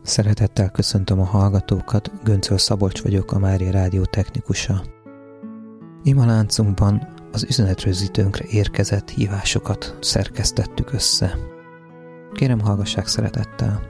Szeretettel köszöntöm a hallgatókat, Göncöl Szabolcs vagyok, a Mária Rádió technikusa. Imaláncunkban az üzenetrögzítőnkre érkezett hívásokat szerkesztettük össze. Kérem, hallgassák szeretettel!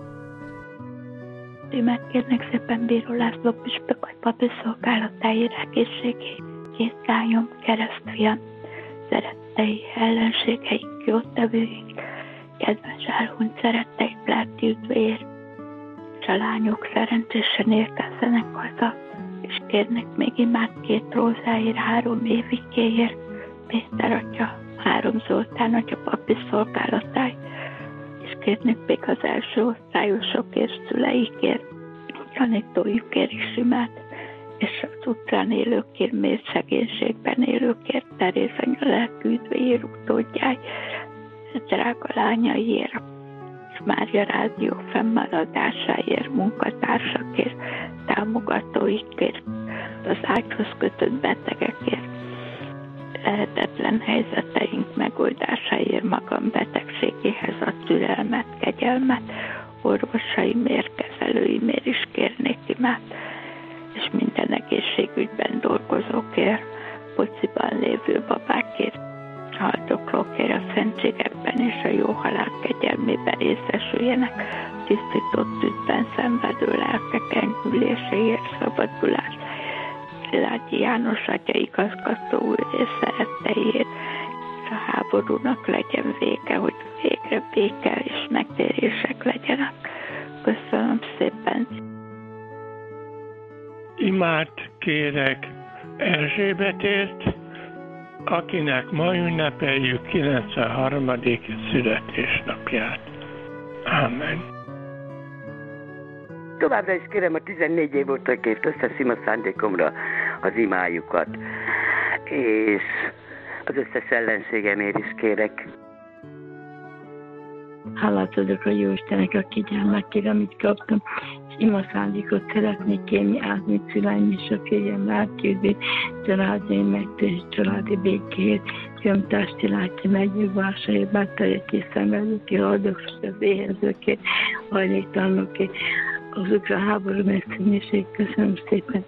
Megkérnek szépen Bíró László püspök, hogy papi szolgálatáért egészségét, két lányom, keresztfiam, szerettei, ellenségeik, jótevőink, kedves elhunyt szerettei, Pláti üdvér, és a lányok szerencsésen érkezzenek haza, és kérnek még imát 2 rózáért 3 évikéért, Péter atya, 3 Zoltán atya papi szolgálatáért, és kérnek még az első osztályosokért, szüleikért, tanítójukért is imát, és az utcán élőkért, mély szegénységben élőkért, Teréz anya lelkű üdvéért, utódjáért, drága lányaiért, és Mária Rádió fennmaradásáért, munkatársakért, támogatóikért, az ágyhoz kötött betegekért, lehetetlen helyzeteink megoldásáért, magam betegségéhez a türelmet, kegyelmet, orvosaimért, kezelőimért is kérnék imát, és minden egészségügyben dolgozókért, pociban lévő babákért, haldoklókért a szentségekben és a jó halál kegyelmében részesüljenek, tisztított tűzben szenvedő lelkek enyhüléséért, szabadulás, Szilágyi János atya igazgató úr és szeretteiért, és a háborúnak legyen vége, hogy végre béke és megtérések legyenek. Köszönöm szépen! Imát kérek Erzsébetért, akinek ma ünnepeljük 93. születésnapját. Ámen. Továbbra is kérem a 14 év óta kért összes ima szándékomra az imájukat, és az összes ellenségemért is kérek. Hálát adok a Jóistennek a kegyelmekért, amit kaptam, és ima szándékot szeretnék kérni Ázmi szüleim és a férjem lelkűzét, családi megtérés, családi békéért, fiamtársi lelki megnyugvásáért, bettegek szenvedőkért, haldoklókért, az éhezőkért, hajléktalanokért, azokra a háború megszűnését. Köszönöm szépen!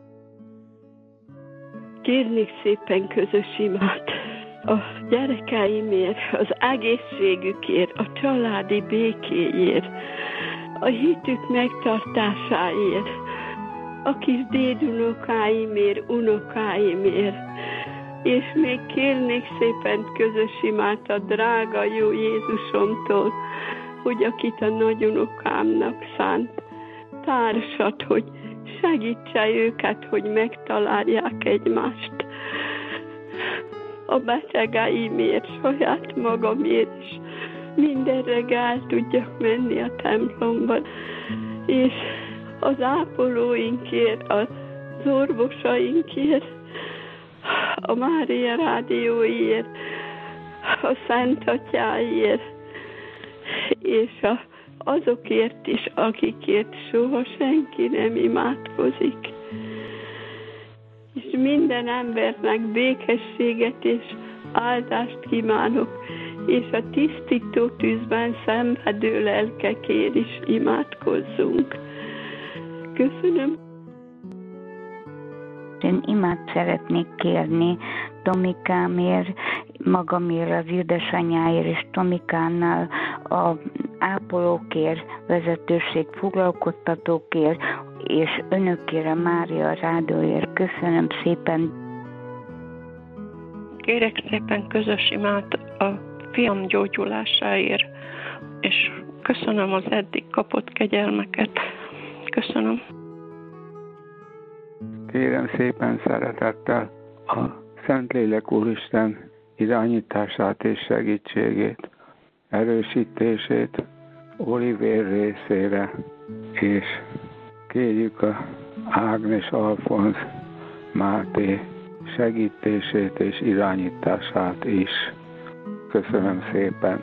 Kérnék szépen közös imát a gyerekeimért, az egészségükért, a családi békéért, a hitük megtartásáért, a kis dédunokáimért, unokáimért, és még kérnék szépen közös imát a drága jó Jézusomtól, hogy akit a nagyunokámnak szánt társat, hogy segítse őket, hogy megtalálják egymást. A betegeimért, saját magamért is minden reggel tudjak menni a templomban, és az ápolóinkért, az orvosainkért, a Mária Rádióért, a Szent Atyáért, és azokért is, akikért soha senki nem imádkozik. És minden embernek békességet és áldást kívánok, és a tisztító tűzben szenvedő lelkekért is imádkozzunk. Köszönöm. Én imát szeretnék kérni Tomikámért, magamért, az édesanyáért és Tomikánál, a ápolókért, vezetőség, foglalkoztatókért, és önökért, a Mária Rádióért. Köszönöm szépen. Kérek szépen közös imát a fiam gyógyulásáért, és köszönöm az eddig kapott kegyelmeket. Köszönöm. Kérem szépen szeretettel a Szentlélek Úristen irányítását és segítségét, erősítését Olivér részére, és kérjük a Ágnes Alfonz Máté segítését és irányítását is. Köszönöm szépen!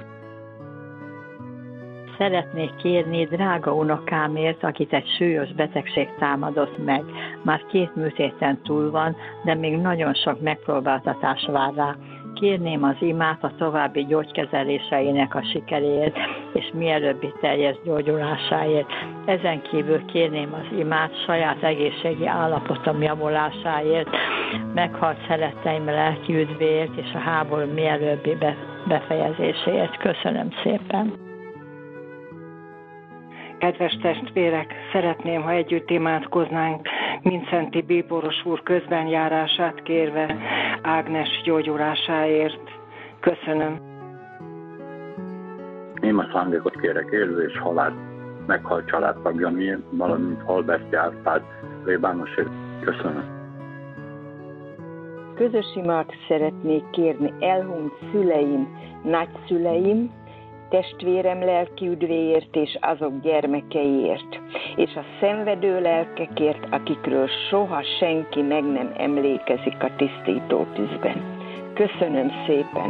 Szeretnék kérni drága unokámért, akit egy súlyos betegség támadott meg. Már 2 műtéten túl van, de még nagyon sok megpróbáltatás vár rá. kérném az imát a további gyógykezeléseinek a sikeréért, és mielőbbi teljes gyógyulásáért. Ezen kívül kérném az imát saját egészségi állapotom javulásáért, meghalt szeretteim lelki üdvéért és a háború mielőbbi befejezéséért. Köszönöm szépen! Kedves testvérek, szeretném, ha együtt imádkoznánk Mindszenty bíboros úr közbenjárását kérve Ágnes gyógyulásáért. Köszönöm. Én a szándékot kérek élő és halál meghalt családtagja miért, valamint Albert Árpád plébánosért. Köszönöm. Közös imát szeretnék kérni elhunyt szüleim, nagyszüleim, testvérem lelki üdvéért és azok gyermekeiért, és a szenvedő lelkekért, akikről soha senki meg nem emlékezik a tisztító tűzben. Köszönöm szépen!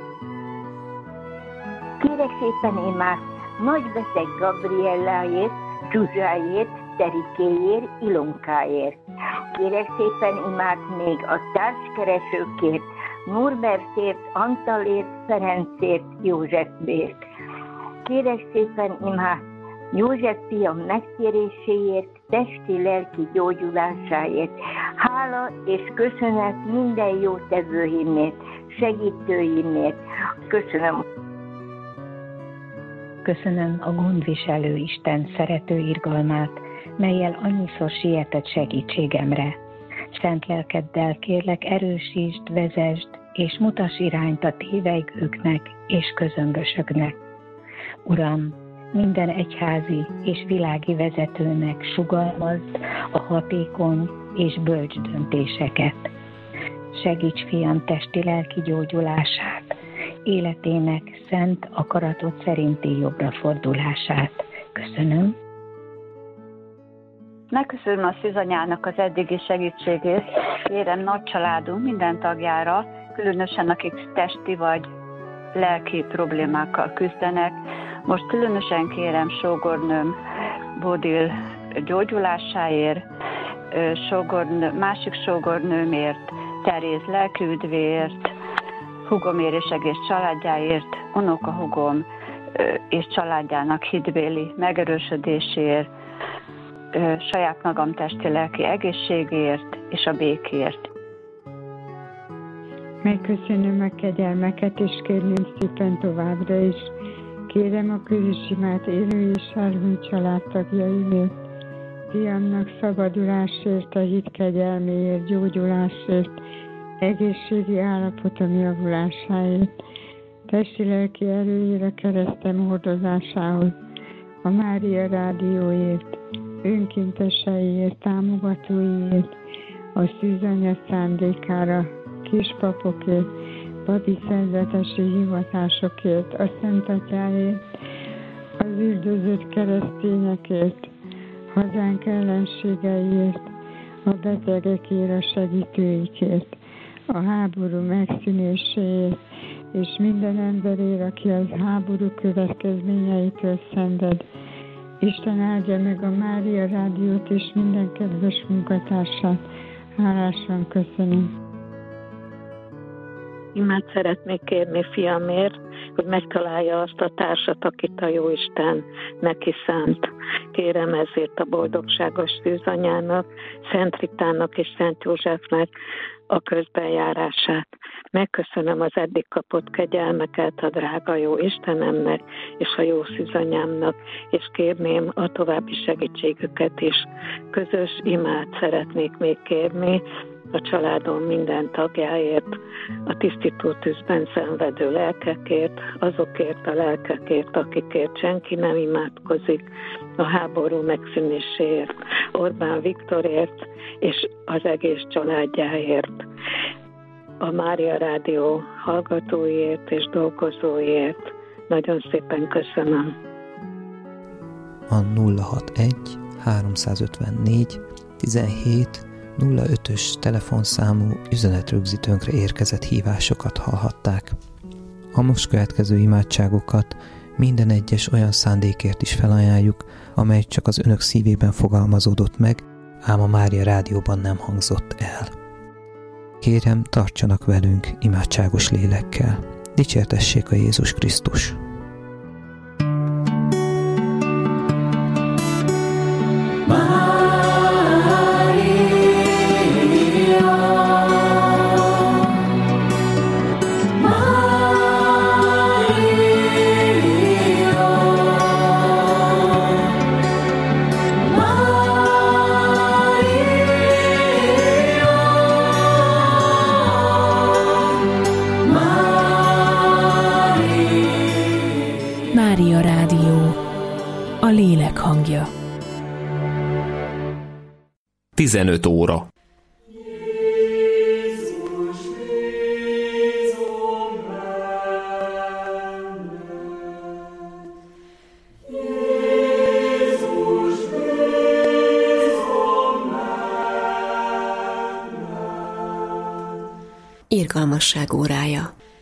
Kérek szépen imát nagybeteg Gabrielláért, Zsuzsáért, Terikéért, Ilonkáért. Kérek szépen imát még a társkeresőkért, Norbertért, Antalért, Ferencért, Józsefért. Kérek szépen imát József fiam megtéréséért, testi-lelki gyógyulásáért. Hála és köszönet minden jó tevőimért, segítőimért. Köszönöm. Köszönöm a gondviselő Isten szerető irgalmát, mellyel annyiszor sietett segítségemre. Szent lelkeddel kérlek, erősítsd, vezesd, és mutass irányt a tévejgőknek és közömbösöknek. Uram, minden egyházi és világi vezetőnek sugalmazd a hatékony és bölcs döntéseket. Segíts fiam testi-lelki gyógyulását, életének szent akaratod szerinti jobbra fordulását. Köszönöm. Megköszönöm a szűzanyának az eddigi segítségét. Kérem nagy családunk minden tagjára, különösen akik testi vagy lelki problémákkal küzdenek. Most különösen kérem sógornőm Bodil gyógyulásáért, másik sógornőmért, Teréz lelkiüdvéért, hugomért és egész családjáért, unokahugom és családjának hitbéli megerősödéséért, saját magam testi-lelki egészségért és a békért. Megköszönöm a kegyelmeket, és kérném szépen továbbra is. Kérem a közös imát élő és elhunyt családtagjaimért, fiamnak szabadulásért, a hit kegyelméért, gyógyulásért, egészségi állapotom javulásáért, testi-lelki erőért, a keresztem hordozásához, a Mária Rádióért, önkénteseiért, támogatóiért, a szűzanya szándékára, kispapokért, papi szerzetesi hivatásokért, a Szent Atyáért, az üldözött keresztényekért, hazánk ellenségeiért, a betegekért, a segítőikért, a háború megszűnéséért, és minden emberért, aki az háború következményeitől szenved. Isten áldja meg a Mária Rádiót és minden kedves munkatársát. Hálásan köszönöm. Imát szeretnék kérni fiamért, hogy megtalálja azt a társat, akit a Jóisten neki szánt. Kérem ezért a boldogságos szűzanyának, Szent Ritának és Szent Józsefnek a közbenjárását. Megköszönöm az eddig kapott kegyelmeket a drága jó Istenemnek és a jó szűzanyámnak, és kérném a további segítségüket is. Közös imát szeretnék még kérni a családom minden tagjáért, a tisztító tűzben szenvedő lelkekért, azokért a lelkekért, akikért senki nem imádkozik, a háború megszűnéséért, Orbán Viktorért és az egész családjáért, a Mária Rádió hallgatóiért és dolgozóiért. Nagyon szépen köszönöm. A 061 354 17 05-ös telefonszámú üzenetrögzítőnkre érkezett hívásokat hallhatták. A most következő imádságokat minden egyes olyan szándékért is felajánljuk, amely csak az önök szívében fogalmazódott meg, ám a Mária Rádióban nem hangzott el. kérem, tartsanak velünk imádságos lélekkel. Dicsértessék a Jézus Krisztus! Mária Rádió, a lélek hangja. 15 óra. Irgalmasság órája.